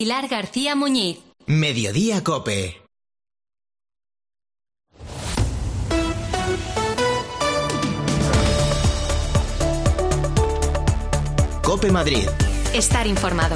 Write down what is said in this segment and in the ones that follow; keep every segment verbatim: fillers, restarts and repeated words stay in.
Pilar García Muñiz. Mediodía Cope. Cope Madrid. Estar informado.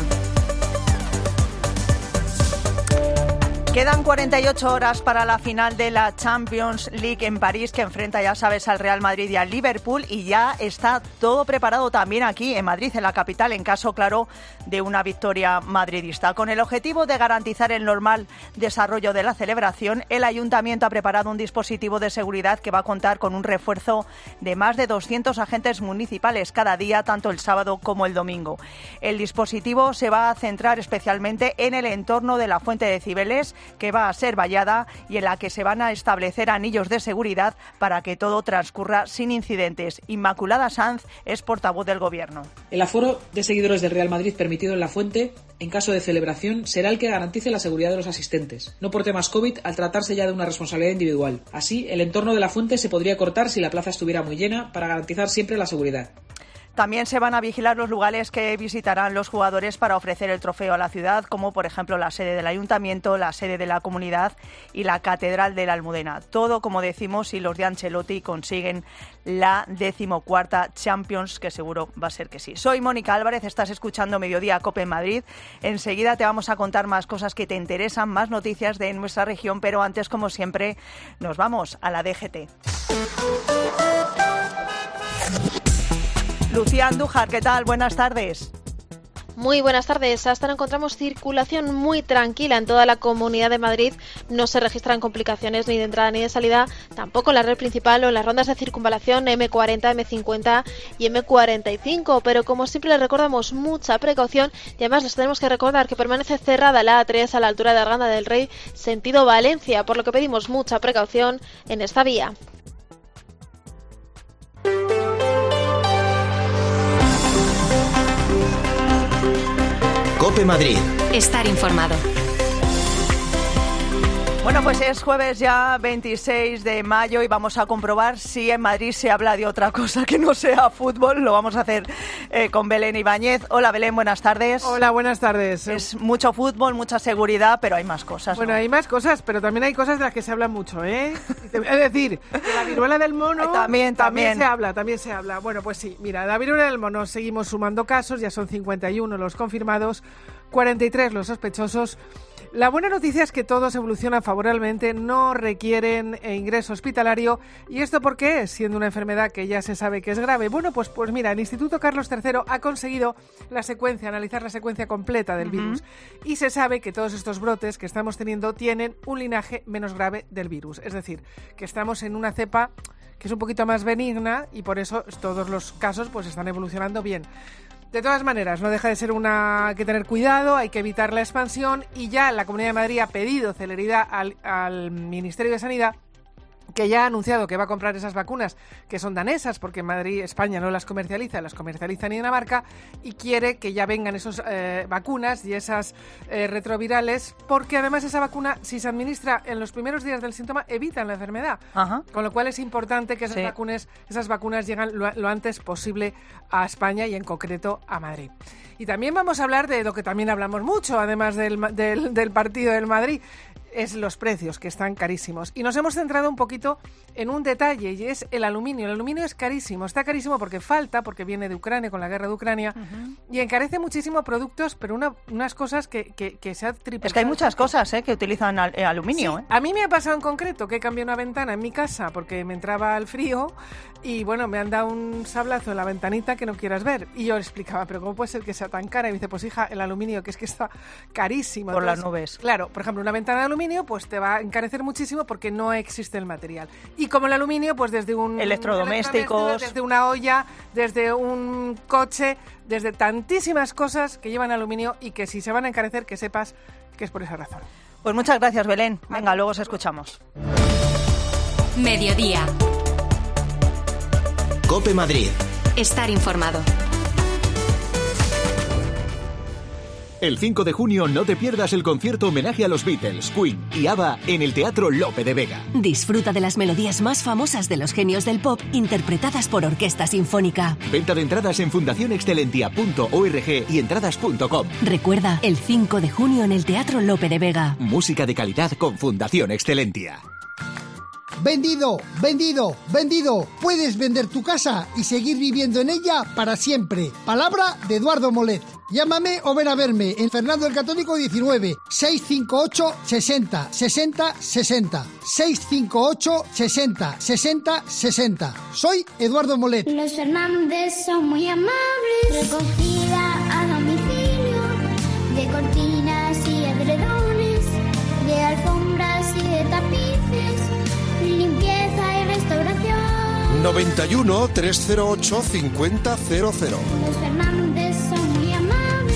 Quedan cuarenta y ocho horas para la final de la Champions League en París, que enfrenta, ya sabes, al Real Madrid y al Liverpool, y ya está todo preparado también aquí en Madrid, en la capital, en caso, claro, de una victoria madridista. Con el objetivo de garantizar el normal desarrollo de la celebración, el Ayuntamiento ha preparado un dispositivo de seguridad que va a contar con un refuerzo de más de doscientos agentes municipales cada día, tanto el sábado como el domingo. El dispositivo se va a centrar especialmente en el entorno de la Fuente de Cibeles, que va a ser vallada y en la que se van a establecer anillos de seguridad para que todo transcurra sin incidentes. Inmaculada Sanz es portavoz del Gobierno. El aforo de seguidores del Real Madrid permitido en la Fuente, en caso de celebración, será el que garantice la seguridad de los asistentes, no por temas COVID, al tratarse ya de una responsabilidad individual. Así, el entorno de la Fuente se podría cortar si la plaza estuviera muy llena para garantizar siempre la seguridad. También se van a vigilar los lugares que visitarán los jugadores para ofrecer el trofeo a la ciudad, como por ejemplo la sede del Ayuntamiento, la sede de la Comunidad y la Catedral de la Almudena. Todo, como decimos, si los de Ancelotti consiguen la decimocuarta Champions, que seguro va a ser que sí. Soy Mónica Álvarez, estás escuchando Mediodía Cope en Madrid. Enseguida te vamos a contar más cosas que te interesan, más noticias de nuestra región, pero antes, como siempre, nos vamos a la D G T. Lucía Andújar, ¿qué tal? Buenas tardes. Muy buenas tardes. Hasta ahora encontramos circulación muy tranquila en toda la Comunidad de Madrid. No se registran complicaciones ni de entrada ni de salida, tampoco en la red principal o en las rondas de circunvalación eme cuarenta, eme cincuenta y eme cuarenta y cinco. Pero como siempre les recordamos, mucha precaución, y además les tenemos que recordar que permanece cerrada la A tres a la altura de Arganda del Rey, sentido Valencia, por lo que pedimos mucha precaución en esta vía. Cope Madrid. Estar informado. Bueno, pues es jueves ya veintiséis de mayo y vamos a comprobar si en Madrid se habla de otra cosa que no sea fútbol. Lo vamos a hacer eh, con Belén Ibáñez. Hola Belén, buenas tardes. Hola, buenas tardes. Es mucho fútbol, mucha seguridad, pero hay más cosas, Bueno, ¿no? hay más cosas, pero también hay cosas de las que se habla mucho, ¿eh? Es decir, de la viruela del mono también, también, también se habla, también se habla. Bueno, pues sí, mira, la viruela del mono seguimos sumando casos, ya son cincuenta y uno los confirmados, cuarenta y tres los sospechosos. La buena noticia es que todos evolucionan favorablemente, no requieren ingreso hospitalario. ¿Y esto por qué es? Siendo una enfermedad que ya se sabe que es grave. Bueno, pues, pues mira, el Instituto Carlos tercero ha conseguido la secuencia, analizar la secuencia completa del uh-huh. virus. Y se sabe que todos estos brotes que estamos teniendo tienen un linaje menos grave del virus. Es decir, que estamos en una cepa que es un poquito más benigna y por eso todos los casos pues están evolucionando bien. De todas maneras, no deja de ser una que tener cuidado, hay que evitar la expansión y ya la Comunidad de Madrid ha pedido celeridad al, al Ministerio de Sanidad, que ya ha anunciado que va a comprar esas vacunas que son danesas, porque Madrid, España no las comercializa, las comercializa en Dinamarca, y quiere que ya vengan esas eh, vacunas y esas eh, retrovirales, porque además esa vacuna, si se administra en los primeros días del síntoma, evitan la enfermedad. Ajá. Con lo cual es importante que esas, sí. vacunas, esas vacunas lleguen lo, lo antes posible a España y en concreto a Madrid. Y también vamos a hablar de lo que también hablamos mucho, además del, del, del partido del Madrid, es los precios, que están carísimos. Y nos hemos centrado un poquito en un detalle, y es el aluminio. El aluminio es carísimo, está carísimo porque falta, porque viene de Ucrania, con la guerra de Ucrania, uh-huh. y encarece muchísimo productos, pero una, unas cosas que, que, que se ha triplicado. Es que hay muchas cosas ¿eh? que utilizan al, eh, aluminio. Sí, ¿eh? A mí me ha pasado en concreto que he cambiado una ventana en mi casa porque me entraba el frío y bueno, me han dado un sablazo en la ventanita que no quieras ver. Y yo le explicaba, pero ¿cómo puede ser que sea tan cara? Y me dice, pues hija, el aluminio, que es que está carísimo. Por Entonces, las nubes. Claro, por ejemplo, una ventana de aluminio pues te va a encarecer muchísimo porque no existe el material. Y como el aluminio, pues desde un... Electrodomésticos. Desde una olla, desde un coche, desde tantísimas cosas que llevan aluminio y que si se van a encarecer, que sepas que es por esa razón. Pues muchas gracias, Belén. Venga, luego os escuchamos. Mediodía. Cope Madrid. Estar informado. El cinco de junio no te pierdas el concierto homenaje a los Beatles, Queen y ABBA en el Teatro Lope de Vega. Disfruta de las melodías más famosas de los genios del pop interpretadas por Orquesta Sinfónica. Venta de entradas en fundación excelentia punto org y entradas punto com. Recuerda, el cinco de junio en el Teatro Lope de Vega. Música de calidad con Fundación Excelentia. Vendido, vendido, vendido. Puedes vender tu casa y seguir viviendo en ella para siempre. Palabra de Eduardo Molet. Llámame o ven a verme en Fernando el Católico diecinueve, seiscientos cincuenta y ocho, sesenta, sesenta, sesenta. seiscientos cincuenta y ocho, sesenta, sesenta, sesenta. Soy Eduardo Molet. Los Fernández son muy amables. Recogida a domicilio de cortinas y edredones, de alfombras y de tapices, limpieza y restauración. noventa y uno, trescientos ocho, cincuenta cero cero. Los Fernández son muy amables.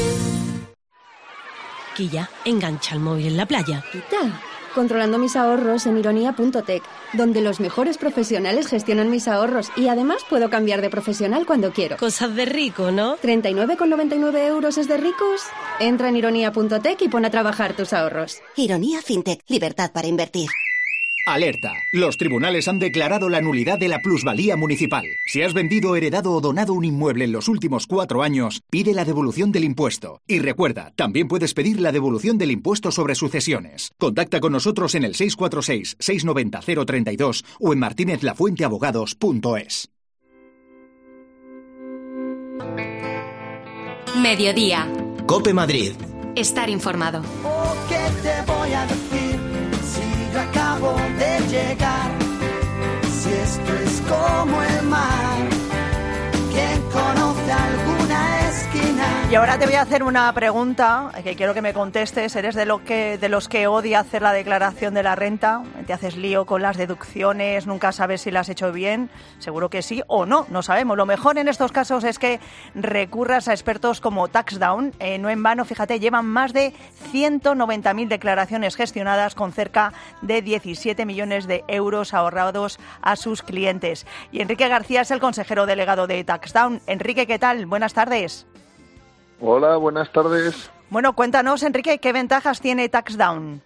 Quilla, engancha el móvil en la playa. Quita. Controlando mis ahorros en ironía punto tech, donde los mejores profesionales gestionan mis ahorros y además puedo cambiar de profesional cuando quiero. Cosas de rico, ¿no? ¿treinta y nueve con noventa y nueve euros es de ricos? Entra en ironía punto tech y pon a trabajar tus ahorros. Ironía FinTech, libertad para invertir. Alerta. Los tribunales han declarado la nulidad de la plusvalía municipal. Si has vendido, heredado o donado un inmueble en los últimos cuatro años, pide la devolución del impuesto. Y recuerda, también puedes pedir la devolución del impuesto sobre sucesiones. Contacta con nosotros en el seis cuatro seis, seis nueve cero, cero tres dos o en martinez lafuente abogados punto es. Mediodía. COPE Madrid. Estar informado. Oh, ¿qué te voy a decir? Si yo acabo de llegar, si esto es como el mar, ¿quién conoce alguna esquina? Y ahora te voy a hacer una pregunta que quiero que me contestes. ¿Eres de, lo que, de los que odia hacer la declaración de la renta? ¿Te haces lío con las deducciones? ¿Nunca sabes si la has hecho bien? Seguro que sí o no, no sabemos. Lo mejor en estos casos es que recurras a expertos como TaxDown. Eh, no en vano, fíjate, llevan más de ciento noventa mil declaraciones gestionadas con cerca de diecisiete millones de euros ahorrados a sus clientes. Y Enrique García es el consejero delegado de TaxDown. Enrique, ¿qué tal? Buenas tardes. Hola, buenas tardes. Bueno, cuéntanos, Enrique, ¿qué ventajas tiene TaxDown?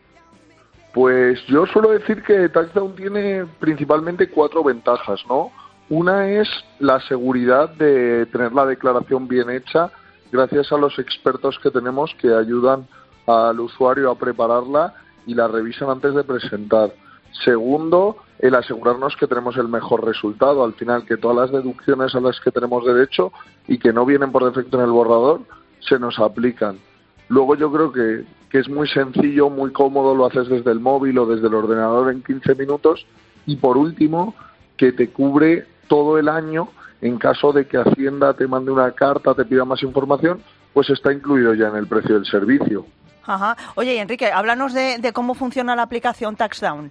Pues yo suelo decir que TaxDown tiene principalmente cuatro ventajas, ¿no? Una es la seguridad de tener la declaración bien hecha gracias a los expertos que tenemos que ayudan al usuario a prepararla y la revisan antes de presentar. Segundo, el asegurarnos que tenemos el mejor resultado. Al final, que todas las deducciones a las que tenemos derecho y que no vienen por defecto en el borrador, se nos aplican. Luego yo creo que, que es muy sencillo, muy cómodo, lo haces desde el móvil o desde el ordenador en quince minutos. Y por último, que te cubre todo el año en caso de que Hacienda te mande una carta, te pida más información, pues está incluido ya en el precio del servicio. Ajá. Oye, Enrique, háblanos de, de cómo funciona la aplicación TaxDown.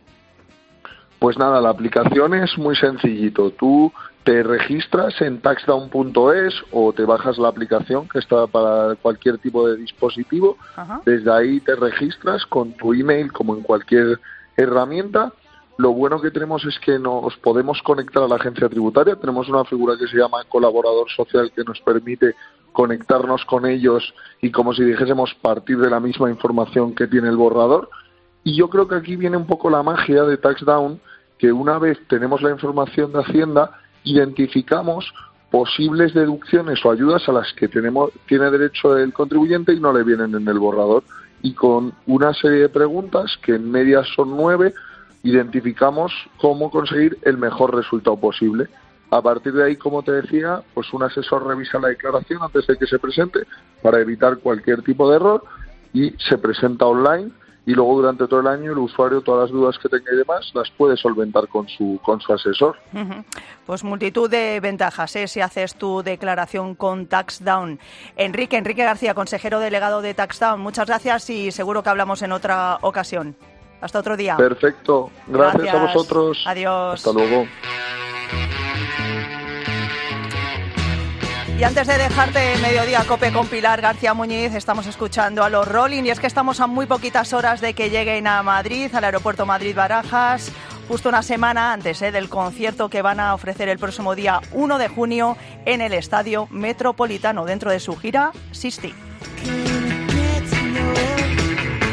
Pues nada, la aplicación es muy sencillito. Tú te registras en taxdown punto es o te bajas la aplicación que está para cualquier tipo de dispositivo. Ajá. Desde ahí te registras con tu email como en cualquier herramienta. Lo bueno que tenemos es que nos podemos conectar a la agencia tributaria. Tenemos una figura que se llama colaborador social que nos permite conectarnos con ellos y, como si dijésemos, partir de la misma información que tiene el borrador. Y yo creo que aquí viene un poco la magia de TaxDown, que una vez tenemos la información de Hacienda, identificamos posibles deducciones o ayudas a las que tenemos tiene derecho el contribuyente y no le vienen en el borrador. Y con una serie de preguntas, que en media son nueve, identificamos cómo conseguir el mejor resultado posible. A partir de ahí, como te decía, pues un asesor revisa la declaración antes de que se presente para evitar cualquier tipo de error y se presenta online. Y luego durante todo el año el usuario, todas las dudas que tenga y demás, las puede solventar con su con su asesor. Uh-huh. Pues multitud de ventajas, ¿eh? Si haces tu declaración con TaxDown. Enrique, Enrique García, consejero delegado de TaxDown, muchas gracias y seguro que hablamos en otra ocasión. Hasta otro día. Perfecto. Gracias, gracias. A vosotros. Adiós. Hasta luego. Y antes de dejarte Mediodía Cope con Pilar García Muñiz, estamos escuchando a los Rolling y es que estamos a muy poquitas horas de que lleguen a Madrid, al aeropuerto Madrid-Barajas, justo una semana antes ¿eh? del concierto que van a ofrecer el próximo día uno de junio en el Estadio Metropolitano, dentro de su gira sesenta.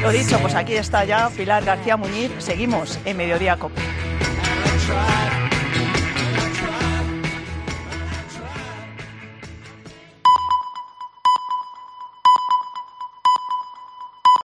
Lo dicho, pues aquí está ya Pilar García Muñiz. Seguimos en Mediodía Cope.